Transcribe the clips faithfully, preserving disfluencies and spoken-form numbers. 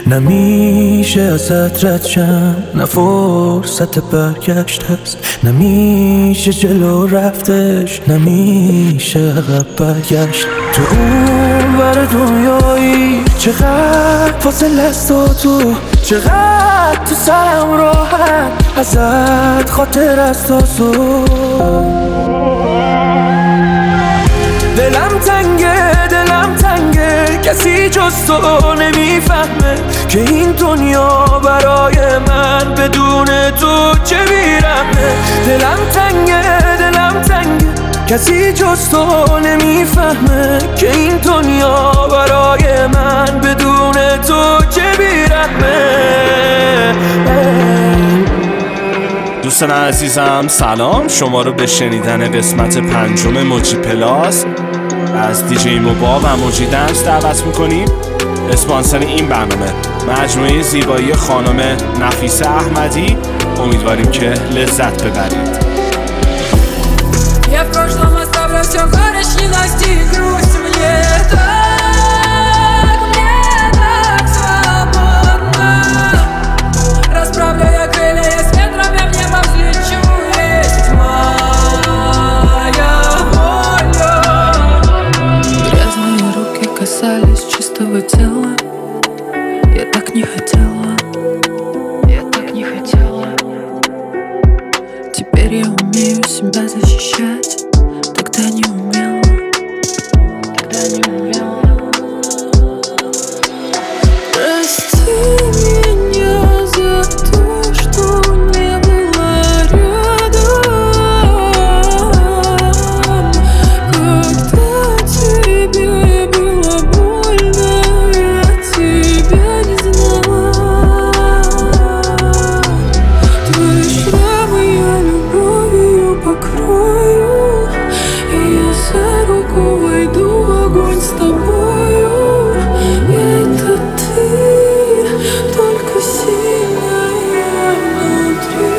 نمیشه ازت رد شم، نه فرصت برگشت هست، نمیشه جلو رفتش، نمیشه عقب برگشت. تو اون ور دنیایی چقدر فاصله است و تو چقدر تو سرم راحت ازت خاطر است و دلم تنگه دلم تنگه کسی جز تو نمیفهمه که این دنیا برای من بدون تو چه بیرمه. دلم تنگه دلم تنگه کسی جز تو نمیفهمه که این دنیا برای من بدون تو چه بیرمه. دوستان عزیزم سلام، شما رو به شنیدن قسمت پنجم موجی پلاس از دیجی موبا و موجی دنس دعوت میکنیم. اسپانسر این برنامه مجموعه زیبایی خانم نفیسه احمدی. امیدواریم که لذت ببرید. Я в прошлом оставлю все горечности и грусть. Мне так, мне так свободно. Расправлю я крылья, я с ветрами в небо взлечу. Есть моя воля. Грязные руки касались чистого тела. Я так не хотела, я так не хотела. Теперь я умею себя защищать. Тогда не умела, тогда не умела. Прости меня за то, что не была рядом. Когда тебе было больно, я тебя не знала. Твои шрамы я любовью покрою, и я за руку войду в огонь с тобою. И это ты, только сильная внутри.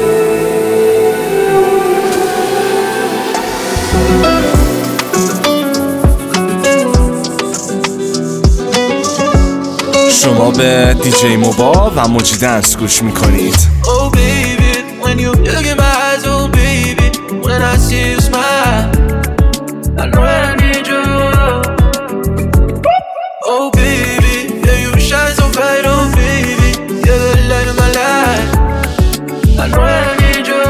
شما به دیجی موبا و موجی دنس گوش میکنید. Oh baby, when you look in my eyes, oh baby, when I see you smile, I know I need you. Oh baby, yeah you shine so bright, oh baby, you're the light of my life. I know I need you.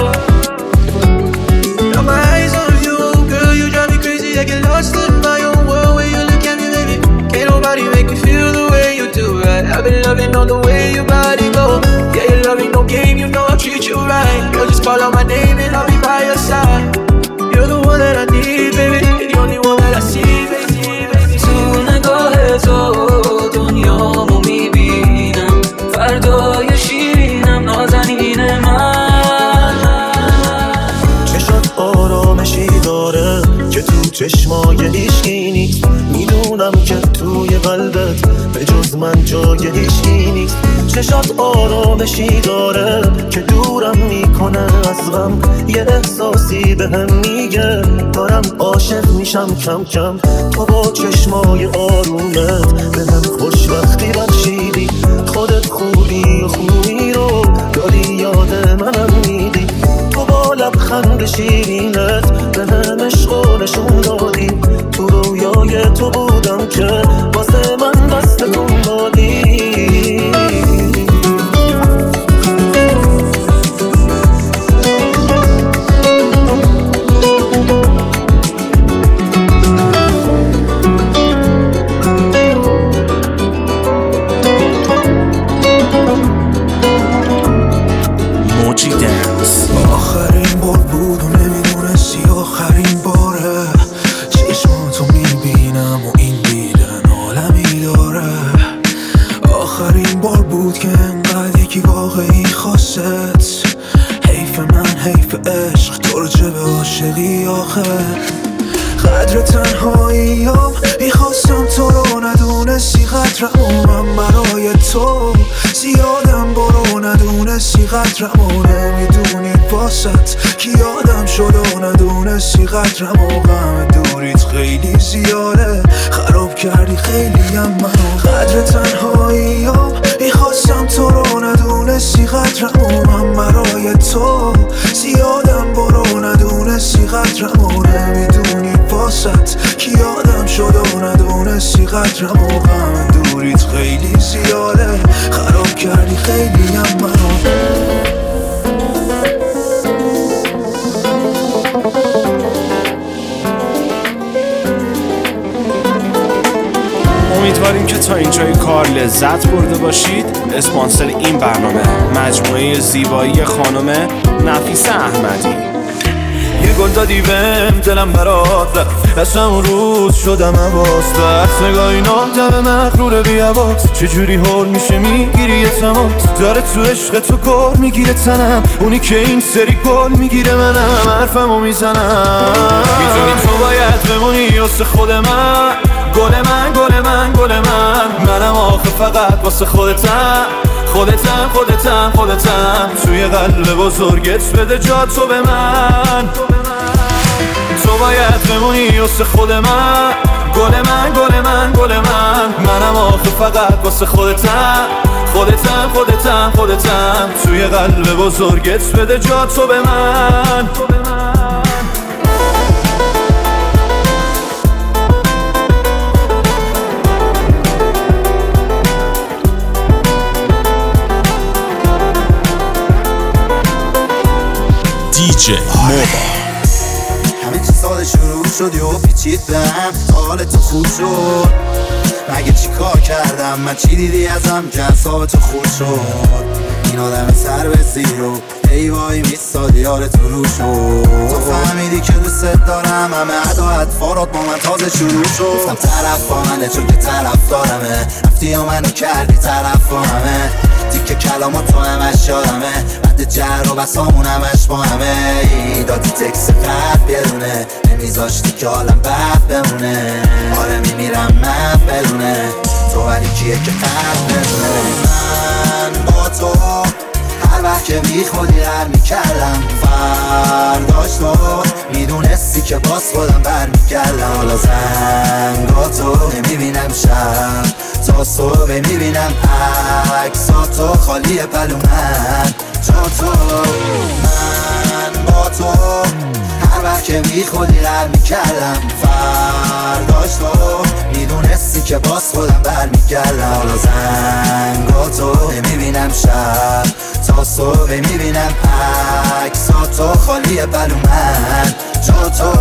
Got my eyes on you, girl, you drive me crazy. I get lost in my own world when you look at me, baby. Can't nobody make me feel the way you do. Right? I've been loving on the way your body go. Yeah, you're loving no game, you know I'll treat you right. Girl, just call out my name and I'll be by your side. You're the one that I need, baby. You're the only one that I see, baby, baby. تو نگاه تو دنیامو میبینم، فردای شیرینم، نازنین من. چشات آرامشی داره که تو چشمای هیچکی نیست. میدونم که توی قلبت به جز من جای هیچکی نیست. چشات آرامشی داره که دورم میکنه از غم. یه احساسی به هم میگه دارم عاشق میشم کم کم. تو با چشمای آرومت به هم خوشبختی بخشیدی. خودت خوبی و خوبی رو داری یاد منم میدی. تو با لبخند شیرینت به هم عشق و نشون دادی. تو رویای تو بودم که واسه من دست کن دادی. موجی دنس. آخرین بار بود و نمیدونستی آخرین باره. چشماتو میبینم و این دیدن عالمی داره. آخرین بار بود که انقدر یکی واقعی خواست. حیف من حیف عشق تو رو چه به عاشقی آخه. قدر تنهاییم میخواستم تو رو ندونستی. قدرمونم برای تو زیادم برو ندونستی. قدرمو نمیدونی واسط که یادم شد و ندونستی قدرم و غم دوریت خیلی زیاده. خراب کردی خیلی هم منو، قدر تنهاییام میخواستم تو رو ندونستی قدرم و من برای تو زیادم برو ندونستی قدرم و نمیدونی واسط که یادم شد و ندونستی قدرم و غم دوریت خیلی زیاده. خراب کردی خیلی هم منو. امیدواریم که تا اینجای کار لذت برده باشید. اسپانسر این برنامه مجموعه زیبایی خانم نفیسه احمدی. یه گل دادی بهم دلم برات رفت، از همون روز شدم حواس بس. نگاهی نادم مغرور بی حواس، چجوری حال میشه میگیری یه تماس. داره تو عشق تو کار میگیره تنم، اونی که این سری گل میگیره منم. حرفمو میزنم میدونی تو باید بمونی واسه خود من. گل من گل من گل من منم آخه فقط واسه خودتم. خودتم خودتم خودتم توی قلب بزرگت بده جا تو به من. تو باید بمونی واسه خود من. گل من گل من گل من منم آخه فقط واسه خودتم. خودتم خودتم خودتم توی قلب بزرگت بده جا تو به من. دیجی موبا. همه چی ساده شروع شد و پیچید بهم، حال تو خوب شد. مگه چی کار کردم من، چی دیدی ازم که اعصاب تو خود شد. این آدم سر به زیرو ای وای میستاد یارتون رو شد. تو فهمیدی که دوست دارم، همه عدا اطفارات با من تازه شروع شد. گفتم طرف با منه چون که طرف دارمه، رفتی و منو کردی طرف با همه. تیکه کلامات تو همش یادمه، بعد جر و بسامون همش با همه. دادی تکس قد بیرونه، نمیذاشتی که حالم بد بمونه. آره میمیرم من بدونه تو، ولی کیه که قد بدونه. من با تو هر وقت که بی خودی هر میکردم، فرداش تو میدونستی که باز خودم برمیگردم. حالا زنگاتو نمیبینم شب تا صبح، میبینم عکساتو خالی پلو من جا تو. من با تو هر وقت که بی خودی هر میکردم، فرداش تو میدونستی که باز خودم برمیگردم. حالا زنگاتو نمیبینم شب تا صبح، میبینم عکساتو خالی پلو من جا تو.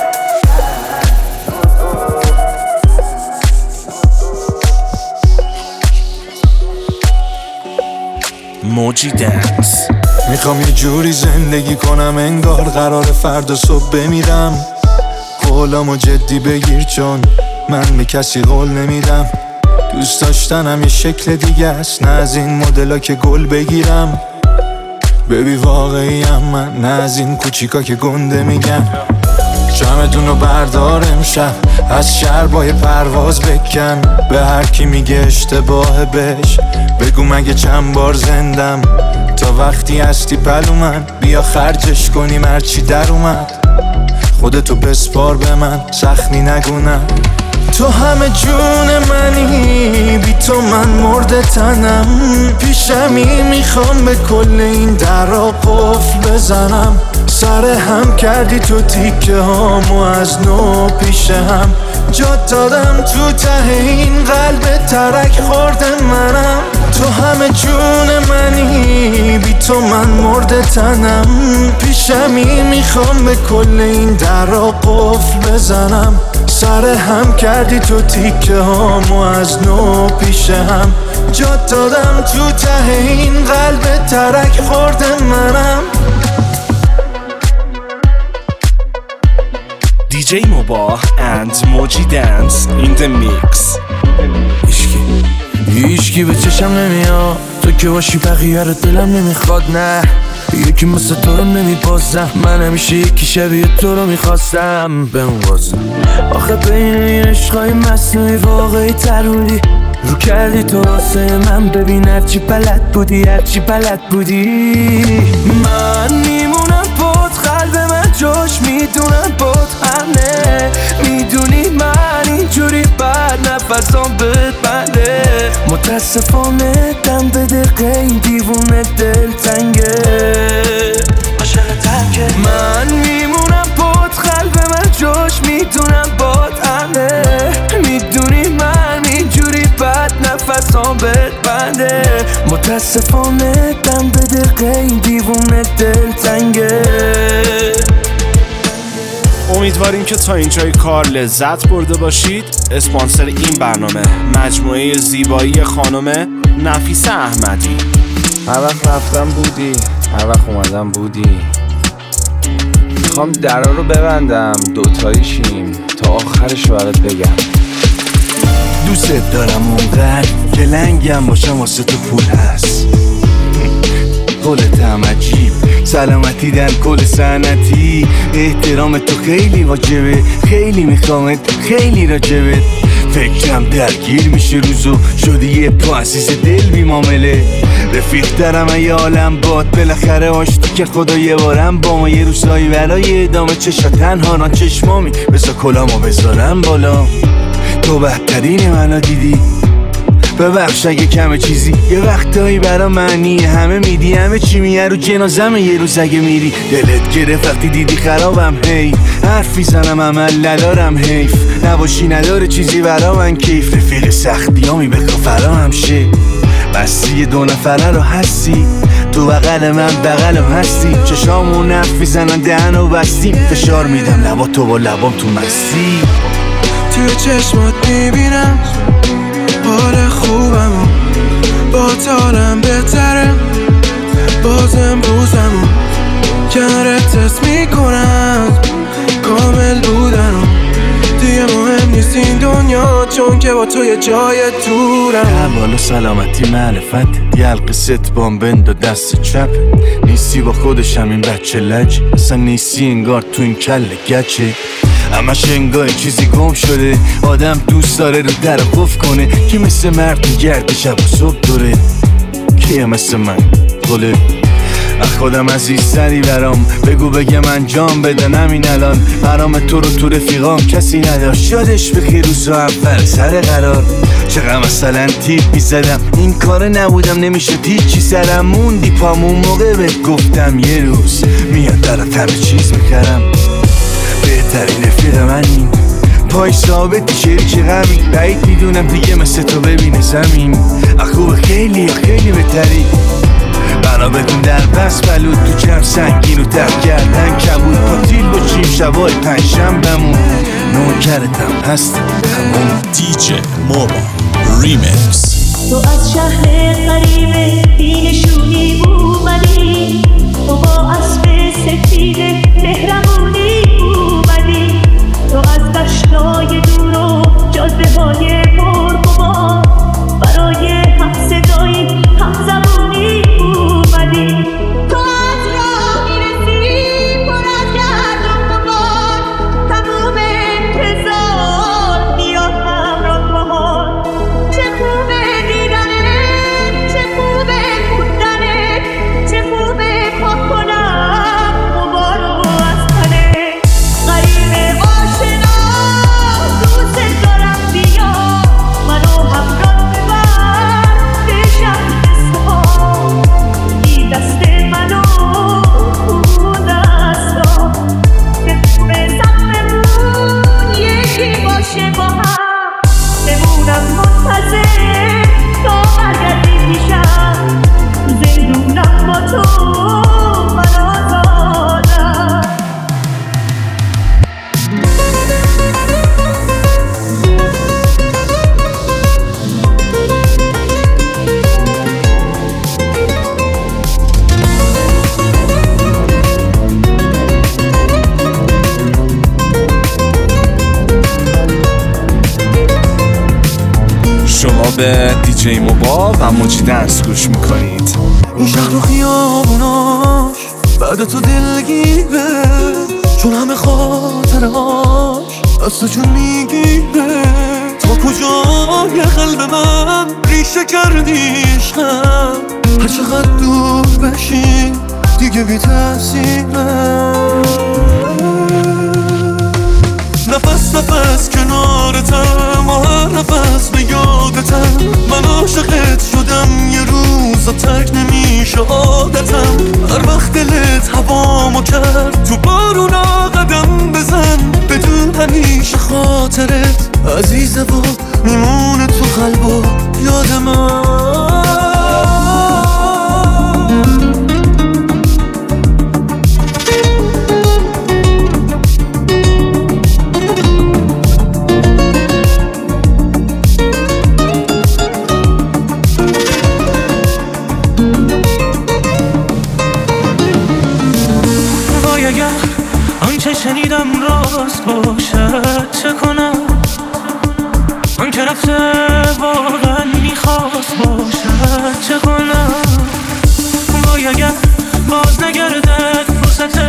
موجی دنس. میخوام یه جوری زندگی کنم انگار قرار فردا صبح بمیرم. قولامو جدی بگیر چون من به کسی قول نمیدم. دوست داشتنم یه شکل دیگه است، نه از این مدلا که گل بگیرم. ببی واقعیم من، نه از این کوچیکا که گنده میگم. جمعتونو بردار امشب، از شربای پرواز بکن. به هر کی میگه اشتباه بهش بگو مگه چند بار زندم. تا وقتی هستی پلو من، بیا خرجش کنیم هرچی در اومد. خودتو بسپار به من، سختی نگونم. تو همه جون منی، بی تو من مرده تنم. پیشمی میخوام به کل این درا قفل بزنم. سر هم کردی تو تیکه هامو از نو پیش هم. جات دادم تو ته این قلب ترک خورده منم. تو همه جون منی، بی تو من مرده تنم. پیشمی میخوام به کل این درا قفل بزنم. سر هم کردی تو تیکه هامو از نو پیش هم. جات دادم تو ته این قلب ترک خورده منم. دیجی موبا and Moji Dance in the mix. هیشکی هیشکی به چشم نمیاد، تو که باشی بقیه رو دلم نمیخواد. نه یکی مثل تو رو نمیبازم، من همیشه یکی شبیه تو رو میخواستم بموازم. آخه بین این عشقای مصنوعی واقعی ترولی رو کردی تو واسه من. ببین هرچی بلد بودی هرچی بلد بودی من میمونم جاش میدونم باد همه. میدونی من اینجوری بعد نفسام بهت بنده. متاسفانه دم به دقیقه این دیوونه دل تنگه. من میمونم باد قلب من جاش میدونم باد همه. میدونی من اینجوری بعد نفسام بهت بنده. متاسفانه دم به دقیقه این دیوونه دل تنگه. امیدواریم که تا اینجای کار لذت برده باشید. اسپانسر این برنامه مجموعه زیبایی خانم نفیسه احمدی. هر وقت رفتم بودی، هر وقت اومدم بودی. میخوام درا رو ببندم دوتاییشیم تا آخرش برات بگم. دوست دارم اونقدر که لنگم باشم واسه تو پول هست. قولتم عجیب سلامتی در کل سنتی. احترام تو خیلی واجبه، خیلی میخوامت، خیلی راجبت. فکرم درگیر میشه روزو شدی یه تو عزیز دل بی معامله. رفیق دارم ای عالم باد بالاخره آشتی که خدا یه بارم با ما یه روزایی برای ادامه چشا تنها ران چشمامی بذار کلامو بذارم بالا. تو بهترین منو دیدی ببخش اگه کمه چیزی یه وقتایی برا معنی همه میدی. همه چی میه رو جنازمه یه روز اگه میری. دلت گرفت وقتی دیدی خرابم هی حرفی زنم عمل ندارم حیف. نباشی نداره چیزی برا من کیف. رفیق سختیامی بخوا فرا همشه بستی دو نفره رو هستی. تو بغل من بغلم هستی. چشامون نفی زنن دهنو بستیم. فشار میدم لبا تو با لبام تو مستی. توی چشمات میبینم حال خوبمو با تالم بهتره. باز امروزمو کنارت تست میکنم کامل بودنو. دیگه مهم نیست این دنیا چون که با تو یه جای دورم. بالا سلامتی معرفت یلق ست بام بند و دست چپ. نیستی با خودشم این بچه لج. اصلا نیستی انگار تو این کل گچه. همش انگار چیزی گم شده. آدم دوست داره رو در قفل کنه. کی مثل مرد میگرده شب و صبح دوره. کیه مثل من گله از خودم عزیزتری برام. بگو بگم انجام بدن همین الان. برام تو رو تو رفیقام کسی نداشت. یادش بخیر روزا اول سر قرار. چقدر مثلا تیپ میزدم این کار نبودم نمیشه هیچی سرم موندی پامون موقع بهت گفتم یه روز میاد برات همه چیز میکردم. بهترین رفیق من این پای ثابت شریک غمی. بعید میدونم دیگه مثل تو ببینه زمین. اخوب خیلی خیلی بهتری بنا بدون در بس بلود تو جمع سنگین و ته کردن کبود. پاتیل باشیم شبای پنجشنبه‌مون نوکرتم هستم همون. دیجی موبا ریمیکس. تو از شهر غریب بینشونی اومدی. تو با اسب سفید مهربونی اومدی. تو از دشتای دور و جاده های پرغبار برای هم صدایی هم زبونی اومدی. تو از راه میرسی پر از گرد و غبار. تموم انتظار میاد همراه بهار. چه خوبه دیدنت، چه خوبه موندنت، چه خوبه پاک کنم غبارو از تنت. غریب آشنا دوست دارم بیا منو همراه ببر به شهر سپاه. این دست منو اون دستا به سممون یکی باشه با هم. بمونم منتظر تا برگردی پیشم. زندونم با تو من آزادم. شما به دیجی موبا و موجی دنس گوش میکنید. این شهر و خیابوناش بعد تو دلگیره. چون همه خاطرهاش از تو جون میگیره. تا کجای قلب من ریشه کردی عشقم. هر چقدر دور بشی دیگه بی تأثیره. عاشقت شدم یه روز تک نمیشه عادتم. هر وقت دلت هوامو کرد تو بارونا قدم بزن، بدون همیشه خاطرت عزیزه و میمونه تو قلب و یاد من. شنیدم راست باشد چه کنم، آن که رفته واقعا میخواست باشد چه کنم. وای اگر باز نگردد فرصت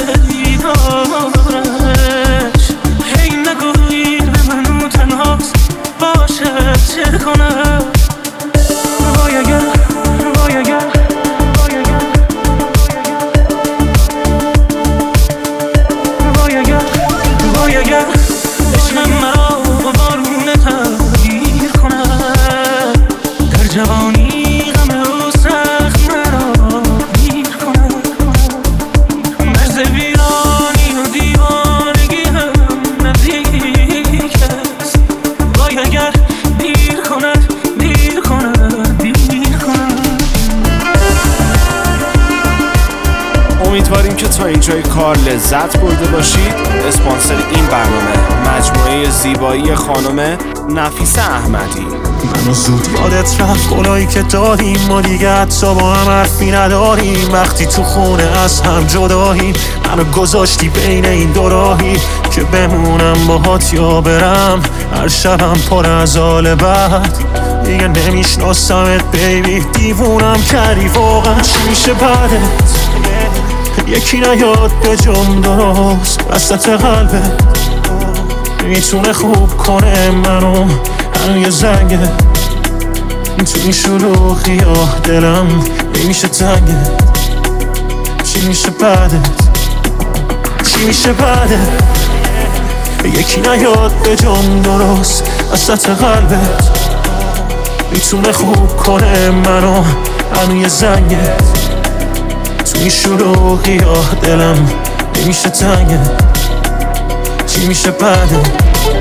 دیدارش، هی نگویید به منو تنهاست باشد چه کنم. وای اگر وای اگر عشقم مرا با بارونه تغییر کنم، در جوانی غم او سخت مرا گیر کنم. مرز ویرانی و دیوانگی هم نزدیک است. وای اگر دیر کند دیر کند دیر کند. امیدواریم که تا اینجای کار لذت برده باشید. اسپانسر این برنامه مجموعه زیبایی خانم نفیسه احمدی. منو زود یادت رفت قولایی که دادیم، ما دیگه حتی با هم حرفی نداریم. وقتی تو خونه از هم جداییم، منو گذاشتی بین این دو راهی که بمونم باهات یا برم. هر شبم پر از حال بد، دیگه نمیشناسمت بیبی. دیوونم کردی واقعا، چی میشه بعدت؟ یکی نیاد به جم درست وسط قلبت، میتونه خوب کنه منو هر یه زنگه. تو این شلوغی ها دلم نمیشه تنگه. چی میشه بعدت؟ چی میشه بعدت؟ یکی نیاد به جم درست وسط قلبت، میتونه خوب کنه منو هر یه زنگه. تو این شلوغی ها دلم نمیشه تنگه. چی میشه بعدت؟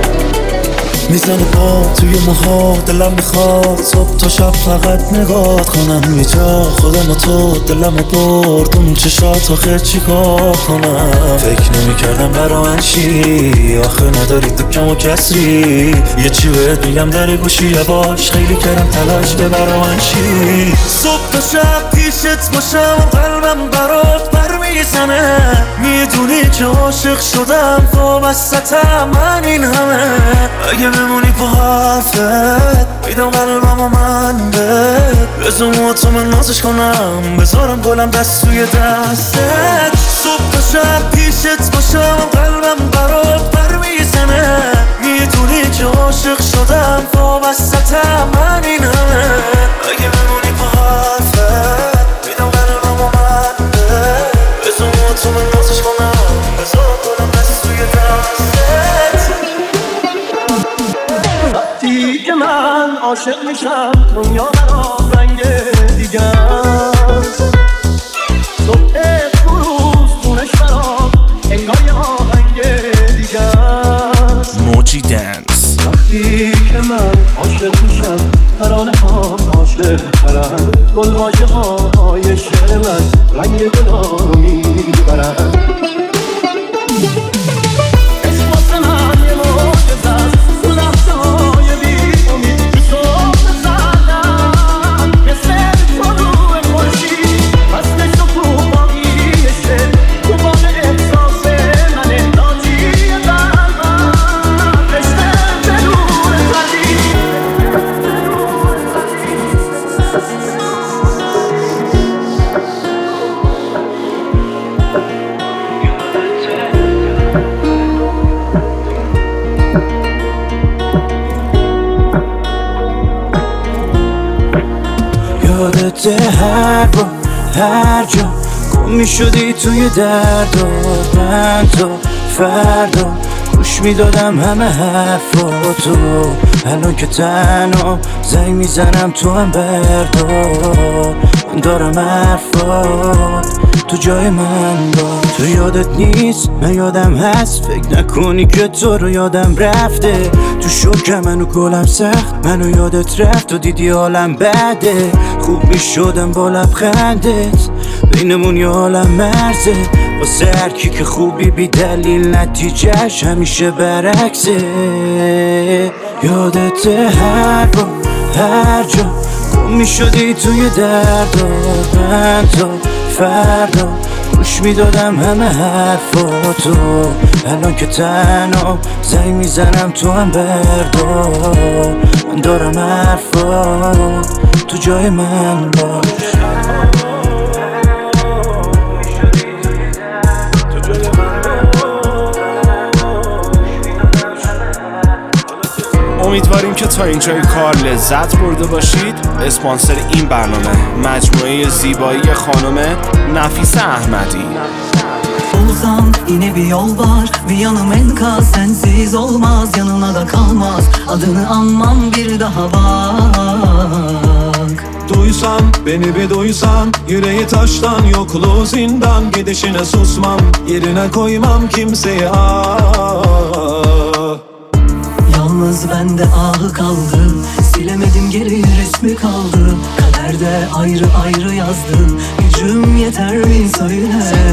میزنه با توی موها، دلم میخواد صبح تا شب فقط نگاه کنم. یه جا خودم و تو دلمو برد اون چشات آخر چیکار کنم. فکر نمیکردم برا من چی، آخه نداری تو کم و کسری. یه چی بهت میگم در گوشی باش، خیلی کردم تلاش به برا من چی. صبح تا شب پیشت باشم و قلبم برات بر میزنه. میدونی که عاشق شدم تو وسطم من این همه. اگه بمونی با حرفت میدم قلبم و من بهت، بزن تو من نازش کنم، بذارم گلم دست توی دستت. صبح تا شب پیشت باشم و قلبم برات بر میزنه. میدونی که عاشق شدم تو وسطم من این همه. اگه بمونی با حرفت میدم قلبم و من بهت، بزن تو من نازش کنم، بذارم گلم دست توی دستت. وقتی که من عاشق میشم دنیا برام رنگ دیگه است. صبح روز خونش برام انگار یه آهنگ دیگه است. موجی دنس. وقتی که من عاشق میشم ترانه هام عاشق ترن، گل واژه های شعر من رنگ گلا رو میبرن. یادت هر با هر جا گم میشدی توی درد و من تا فردا گوش میدادم همه حرفاتو، الان که تنها زنگ میزنم تو هم بردار. من دارم حرفات تو جای من با، تو یادت نیست من یادم هست، فکر نکنی که تو رو یادم رفته. تو شوکم منو گلم سخت، منو یادت رفت و دیدی حالم بده. خوب میشدم با لبخندت، بینمون یه عالم مرزه. واسه هر کی که خوبی بی دلیل نتیجهش همیشه برعکسه. یادت هر با هر جا گم میشدی توی دردا، من تا فردا گوش میدادم همه حرفاتو، الان که تنها زنگ میزنم تو هم بردار. من دارم حرفات تو جای من باش. امیدواریم که تا اینجای کار لذت برده باشید. اسپانسر این برنامه مجموعه زیبایی خانم نفیسه احمدی. Olsam yine bir yol var, bir yanım enkaz, sensiz olmaz, yanına da kalmaz. Adını anmam bir daha bak. Duysam beni bir duysan, yüreği taştan yokluğu zindan. Gidişine susmam, yerine koymam kimseyi ah. Yalnız bende ahı kaldı, silemedim geri resmi kaldı. Kaderde ayrı ayrı yazdım, gücüm yeter mi söyle.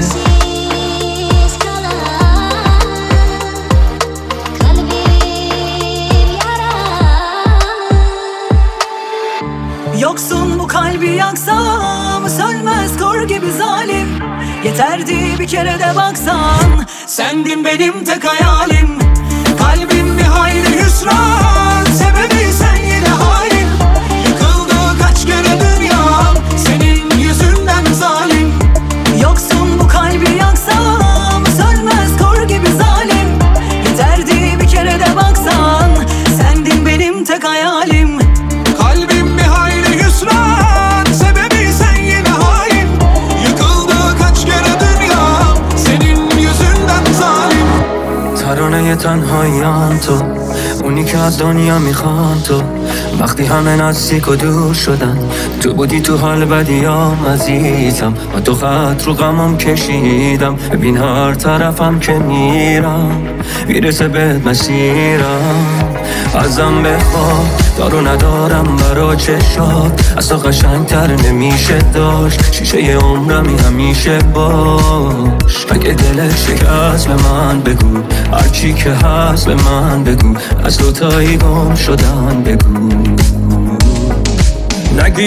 Yoksun bu kalbi yaksam, sönmez kor gibi zalim. Yeterdi bir kere de baksan, sendin benim tek hayalim. Kalbim bir hayli hüsran, sebebi sen yine hain. Yıkıldı kaç kere dünyam, senin yüzünden zalim. Yoksun bu kalbi yaksam, sönmez kor gibi zalim. Yeterdi bir kere de baksan, sendin benim tek hayalim. Kalbim bir hayli hüsran, sebebi sen yine hain. Yıkıldı kaç kere dünyam, senin yüzünden zalim. ترانه تنهایی‌ام تو، اونی که از دنیا میخوان تو. وقتی همه نزدیک و دور شدن، تو بودی تو حال بدیام عزیزم. و تو خط رو غمم کشیدم، ببین هر طرفم که میرم میرسه بهت مسیرم. ازم بخواه دارو ندارم برا چشات، از تو قشنگتر نمیشه داشت. شیشه عمرمی همیشه باش. اگه دلت شکست به من بگو، هر چی که هست به من بگو. از دوتایی گم شدن بگو. نگی